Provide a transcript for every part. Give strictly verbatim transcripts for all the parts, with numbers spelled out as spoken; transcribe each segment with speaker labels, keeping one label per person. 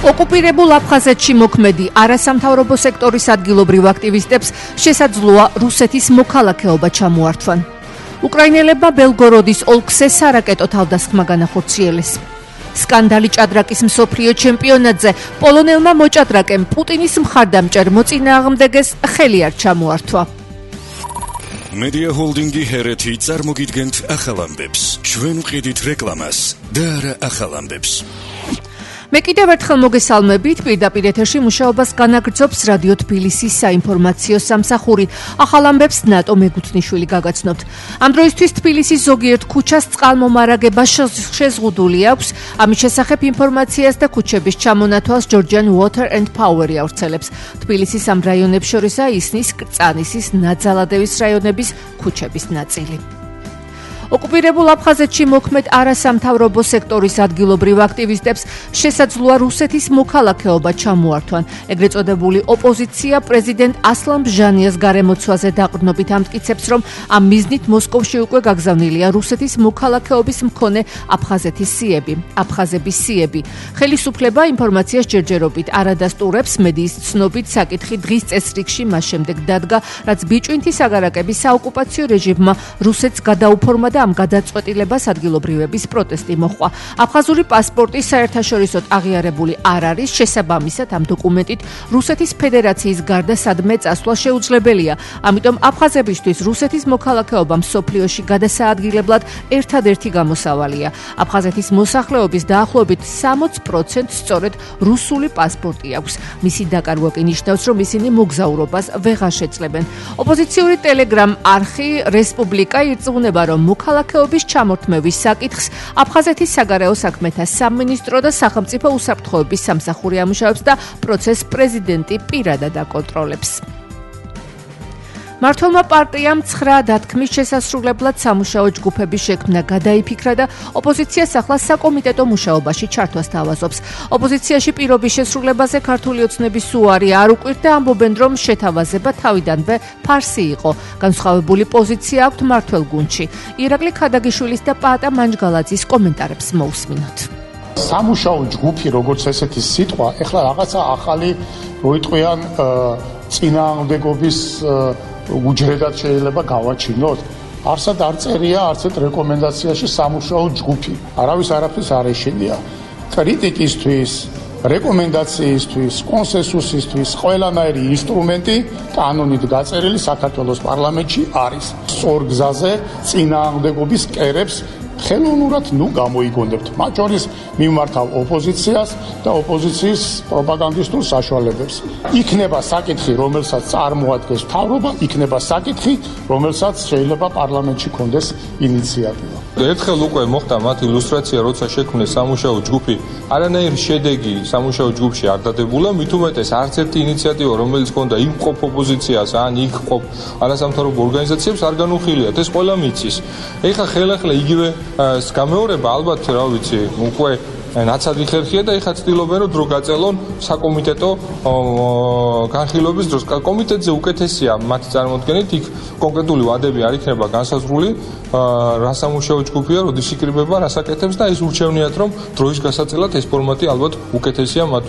Speaker 1: ოკუპირებულ აფხაზეთში მოქმედი არასამთავრობო სექტორის ადგილობრივ აქტივისტებს შესაძლოა რუსეთის მოქალაქეობა ჩამოართვან. უკრაინელებმა ბელგოროდის ოლქზე სარაკეტო თავდასხმა განახორციელეს. სკანდალი ჭადრაკის მსოფლიო ჩემპიონატზე პოლონელმა მოჭადრაკემ პუტინის მხარდამჭერ მოწინააღმდეგეს ხელი არ ჩამოართვა.
Speaker 2: Media Holdingi ჰერეთი წარმოგიდგენთ ახალ ამბებს. ჩვენ ვყიდით რეკლამას და არა ახალ ამბებს.
Speaker 1: მე კიდევ ერთხელ მოგესალმებით, პირდაპირ ეთერში მუშაობას განაგრძობს რადიო თბილისის საინფორმაციო სამსახური. ახალ ამბებს ნატო მეგუთნიშვილი გაგაცნობთ. ამ დროისთვის თბილისის ზოგიერთ ქუჩას წყალმომარაგება შეზღუდული აქვს. ამის შესახებ ინფორმაციას და ქუჩების ჩამონათვალს Georgian Water and Power-ი ავრცელებს. თბილისის ამ რაიონებს შორისაა ისნის, კრწანისის, ნაძალადევის რაიონების ქუჩების ნაწილი. ოკუპირებულ აფხაზეთში მოქმედ არასამთავრობო სექტორის ადგილობრივ აქტივისტებს შესაძლოა რუსეთის მოქალაქეობა ჩამოართვან. ეგრეთ წოდებული ოპოზიცია პრეზიდენტ ასლან ბჟანიას გარემოცვაზე დაყრდნობით ამტკიცებს, რომ ამ მიზნით მოსკოვში უკვე გაგზავნილია რუსეთის მოქალაქეობის მქონე აფხაზეთის სიები, აფხაზების სიები. ხელისუფლება ინფორმაციას ჯერჯერობით არ ადასტურებს, მედიის ცნობით საკითხი დღის წესრიგში მას შემდეგ დადგა, რაც ბიჭვინთი საგარაკების საოკუპაციო რეჟიმმა რუსეთს გადაუფორმა და ამ გადაწყვეტილებას ადგილობრივების პროტესტი მოჰყვა. აფხაზური პასპორტი საერთაშორისოდ აღიარებული არ არის, შესაბამისად ამ დოკუმენტით რუსეთის ფედერაციის გარდა სადმე წასვლა შეუძლებელია. ამიტომ აფხაზებისთვის რუსეთის მოქალაქეობა მსოფლიოში გადასაადგილებლად ერთადერთი გამოსავალია. აფხაზეთის მოსახლეობის დაახლოებით სამოცი პროცენტს სწორედ რუსული პასპორტი აქვს. მისი დაკარგვა კი ნიშნავს, რომ ისინი მოგზაურობას ვეღარ შეძლებენ. ოპოზიციური ტელეგრამ არხი რესპუბლიკა ირწმუნება, რომ მოქალაქეობის ჩამორთმევის საკითხს აფხაზეთის საგარეო საქმეთა სამინისტრო და სახელმწიფო უსაფრთხოების სამსახური ამუშავებს და პროცესს პრეზიდენტი პირადად აკონტროლებს. მართლმა პარტიამ ცხრა დათქმის შესასრულებლად სამუშაო ჯგუფების შექმნა გადაიფიქრა და ოპოზიციას ახლა საკომიტეტო მუშაობაში ჩართვას თავაზობს. ოპოზიციაში პირობის შესრულებაზე ქართული ოცნების უარი არ უკვირდა, ამბობენ, რომ შეთავაზება თავიდანვე ფარსი იყო. განსხვავებული პოზიცია აქვთ მართველ გუნდში. ირაკლი ქადაგიშვილის და პაატა მანჯგალაძის კომენტარებს მოусმინოთ.
Speaker 3: სამუშაო ჯგუფი, როგორც ესეთი სიტყვა, ეხლა რაღაცა ახალი როიტყვიან წინააღმდეგობის უჯრედად შეიძლება გავაჩინოთ. არსად არ წერია არც ერთ რეკომენდაციაში სამუშაო ჯგუფი. არავის არაფრის არ ეშინია. კრიტიკისთვის, რეკომენდაციისთვის, კონსენსუსისთვის ყველანაირი ინსტრუმენტი კანონით გაწერილი საქართველოს პარლამენტში არის. სწორ გზაზე წინააღმდეგობის კერებს ხელოვნურად ნუ გამოიგონებთ. მათ შორის მიმართავ ოპოზიციას და ოპოზიციის პროპაგანდისტულ საშუალებებს. იქნება საკითხი, რომელსაც წარმოადგენს მთავრობა, იქნება საკითხი, რომელსაც შეიძლება პარლამენტში კონდეს ინიციატივა.
Speaker 4: ერთხელ უკვე მოხდა მათი ილუსტრაცია, როცა შექმნეს სამუშაო ჯგუფი, არანაირი შედეგი სამუშაო ჯგუფში არ დადებულა, მით უმეტეს არც ერთი ინიციატივა, რომელიც ჰქონდა იმ ყოფ ოპოზიციას, ან იქ ყოფ არასამთავრობო ორგანიზაციებს არ განუხილიათ. ეს ყველა მიცის. ეხლა ხელახლა იგივე გამეორება ალბათ, რა ვიცი, უკვე ნაცადი ხერხია და ეხლა ცდილობენ, რომ დრო გაწელონ საკომიტეტო განხილვების დროს. კომიტეტზე უკეთესია მათი წარმოდგენით, იქ კონკრეტული ვადები არ იქნება განსაზღვრული, რა სამუშაო ჯგუფია, როდის იკრიბება, რას აკეთებს და ის ურჩევნიათ, რომ დროის გასაწელად ეს ფორმატი ალბათ უკეთესია მათ.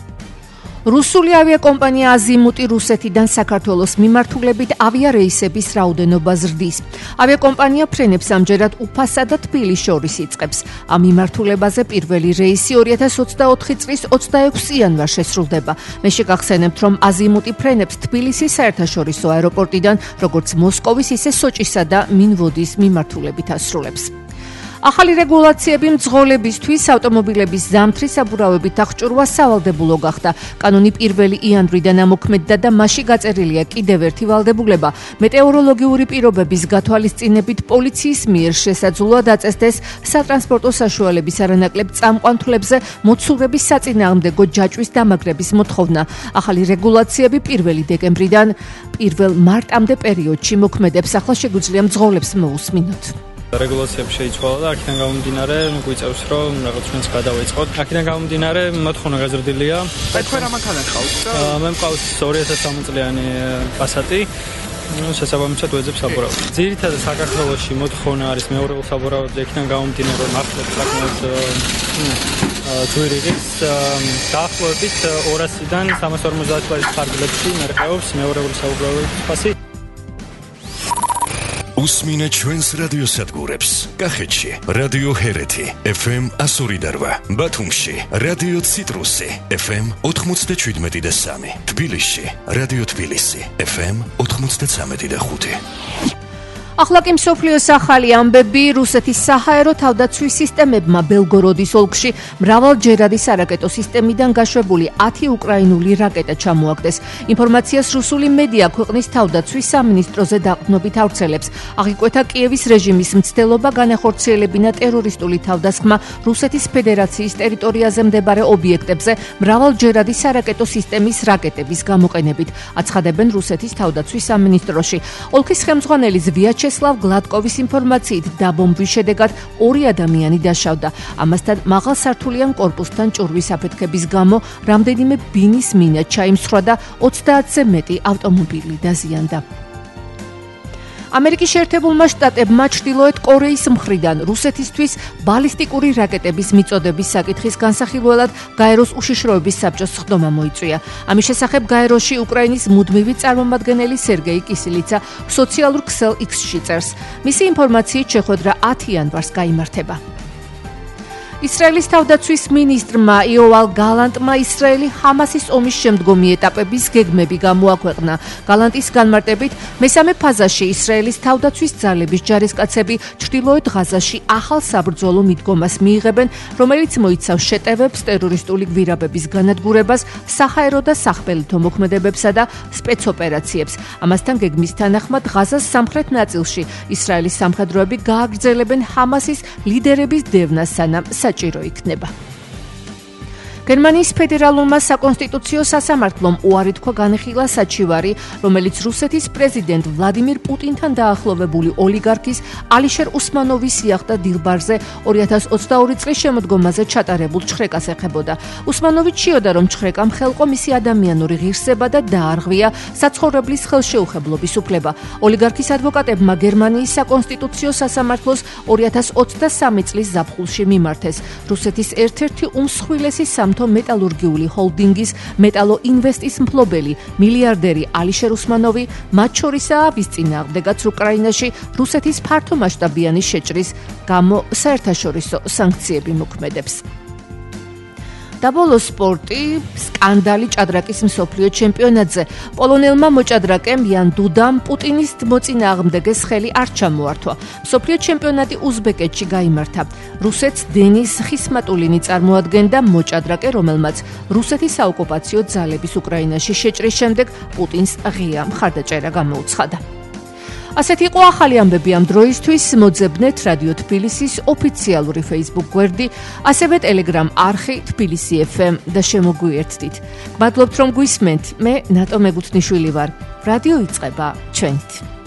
Speaker 1: რუსული ავიაკომპანია აზიმუტი რუსეთიდან საქართველოს მიმართულებით ავიარეისების რაოდენობა ზრდის. ავიაკომპანია ფრენებს ამჯერად უფასა და თბილის შორის იწყებს. ამ მიმართულებაზე პირველი რეისი ორი ათას ოცდაოთხი წლის ოცდაექვსი იანვარს შესრულდება. მე შეგახსენებთ, რომ აზიმუტი ფრენებს თბილისის საერთაშორისო აეროპორტიდან, როგორც მოსკოვის, ისე სოჭისა და მინვოდის მიმართულებით ასრულებს. ახალი რეგულაციები მძღოლებისთვის ავტომობილების ზამთრის საბურავებით აღჭურვა სავალდებულო გახდა. კანონი პირველი იანვრიდან ამოქმედდა და მასში გაწერილია კიდევ ერთი ვალდებულება. მეტეოროლოგიური პირობების გათვალისწინებით პოლიციის მიერ შესაძლოა დაწესდეს სატრანსპორტო საშუალების არანაკლებ წამყვანთვლებზე მოცურების საწინააღმდეგო ჯაჭვის დამაგრების მოთხოვნა. ახალი რეგულაციები პირველი დეკემბრიდან პირველ მარტამდე პერიოდში მოქმედებს. ახლა შეგვიძლია მძღოლებს მოусმინოთ.
Speaker 5: რეგულაციები შეიცვალა და აქედან გამომდინარე გვიწევს, რომ რაღაც ჩვენს გადავეწყოთ. აქედან გამომდინარე მოთხოვნა გაზრდილია.
Speaker 6: აი თქვენ რა მანქანა ყავს?
Speaker 5: მე მყავს ორი ათას სამი წლიანი პასატი. შესაბამისად ვეძებ საბურავად. ძირითადად საქართველოში მოთხოვნა არის მეორეულ საბურავებზე, იქიდან გამომდინარე, რომ ახლა საკმაოდ ძვირიღის დაახლოებით ორასიდან სამას ორმოცდაათ ლარის ფარგლებში მერყეობს მეორეული საუბრობელი ფასი.
Speaker 2: უსმინე ჩვენს რადიოსადგურებს. კახეთში რადიო ჰერეთი ეფ ემ εκατო ორი და რვა, ბათუმში რადიო ციტრუსი ეფ ემ ოთხმოცდაშვიდმეტი და სამი, თბილისში რადიო თბილისი ეფ ემ ოთხმოცდაცამეტი და ხუთი.
Speaker 1: ახლა კი მსოფლიოს ახალი ამბები. რუსეთის საჰაერო თავდაცვის სისტემებმა ბელგოროდის ოლქში მრავალჯერადი სარაკეტო სისტემიდან გაშვებული ათი უკრაინული რაკეტა ჩამოაგდეს. ინფორმაციას რუსული მედია ქვეყნის თავდაცვის სამინისტროზე დაყრდნობით ავრცელებს. აღიკვეთა კიევის რეჟიმის მცდელობა განახორციელებინა ტერორისტული თავდასხმა რუსეთის ფედერაციის ტერიტორიაზე მდებარე ობიექტებზე მრავალჯერადი სარაკეტო სისტემის რაკეტების გამოყენებით, აცხადებენ რუსეთის თავდაცვის სამინისტროში. ოლქის ხელმძღვანელი ვიაჩესლავ გლადკოვის ინფორმაციით დაბომბვის შედეგად ორი ადამიანი დაშავდა. ამასთან მაღალსართულიან კორპუსთან ჭურვის აფეთქების გამო რამდენიმე ბინის მინა ჩაიმსხვრა და ოცდაათზე მეტი ავტომობილი დაზიანდა. ამერიკის შეერთებულმა შტატებმა ჩრდილოეთ კორეის მხრიდან რუსეთისთვის ბალისტიკური რაკეტების მიწოდების საკითხის განსახილველად გაეროს უშიშროების საბჭოს სხდომა მოიწვია. ამის შესახებ გაეროში უკრაინის მუდმივი წარმომადგენელი სერგეი კისილიცა სოციალურ ქსელ X-ში წერს. მისი ინფორმაციით შეხვედრა ათი იანვარს გაიმართება. ისრაელის თავდაცვის მინისტრმა იოვალ გალანტმა ისრაელი ჰამასის ომის შემდგომი ეტაპების გეგმები გამოაქვეყნა. გალანტის განმარტებით, მესამე ფაზაში ისრაელის თავდაცვის ძალების ჯარისკაცები ჩრდილოეთ ღაზაში ახალ საბრძოლო მიდგომას მიიღებენ, რომელიც მოიცავს შეტევებს, ტერორისტული გვირაბების განადგურებას, საჰაერო და სახმელეთო მოქმედებებსა და სპეცოპერაციებს. ამასთან გეგმის თანახმად ღაზას სამხრეთ ნაწილში ისრაელის სამხედროები გააგრძელებენ ჰამასის ლიდერების დევნას, სანამ საჭირო იქნება. გერმანიის ფედერალურმა საკონსტიტუციო სასამართლომ უარი თქვა განხილა საჩივარი, რომელიც რუსეთის პრეზიდენტ ვლადიმირ პუტინთან დაახლოვებული ოლიგარქის ალიშერ უსმანოვის იახტა დილბარზე ორი ათას ოცდაორი წლის შემოდგომაზე ჩატარებულ ჩხრეკას ეხებოდა. უსმანოვი ჩიოდა, რომ ჩხრეკამ ხელყო მისი ადამიანური ღირსება და დაარღვია საცხოვრებლის ხელშეუხებლობის უფლება. ოლიგარქის ადვოკატებმა გერმანიის საკონსტიტუციო სასამართლოს ორი ათას ოცდასამი წლის ზაფხულში მიმართეს. რუსეთის ერთ-ერთი უმსხვილესი მეტალურგიული ჰოლდინგის მეტალო ინვესტის მფლობელი მილიარდერი ალიშერ უსმანოვი მათ შორისაა, ვის წინააღმდეგაც უკრაინაში რუსეთის ფართომასშტაბიანი შეჭრის გამო საერთაშორისო სანქციები მოქმედებს. დაბოლოს სპორტი, სკანდალი ჭადრაკის მსოფლიო ჩემპიონატზე. პოლონელმა მოჭადრაკემ იან დუდამ პუტინის მოწინააღმდეგეს ხელი არ ჩამოართვა. მსოფლიო ჩემპიონატი უზბეკეთში გაიმართა. რუსეთს დენის ხისმატულინი წარმოადგენდა მოჭადრაკე, რომელმაც რუსეთის საოკუპაციო ძალების უკრაინაში შეჭრის შემდეგ პუტინს ღია მხარდაჭერა გამოუცხადა. ასეთი იყო ახალი ამბები ამ დროისთვის. მოძებნეთ რადიო თბილისის ოფიციალური Facebook გვერდი, ასევე Telegram არხი თბილისი ეფ ემ და შემოგვიერთდით. გმადლობთ რომ გვისმენთ. მე ნატო მეგუთნიშვილი ვარ. რადიო იწყება ჩვენით.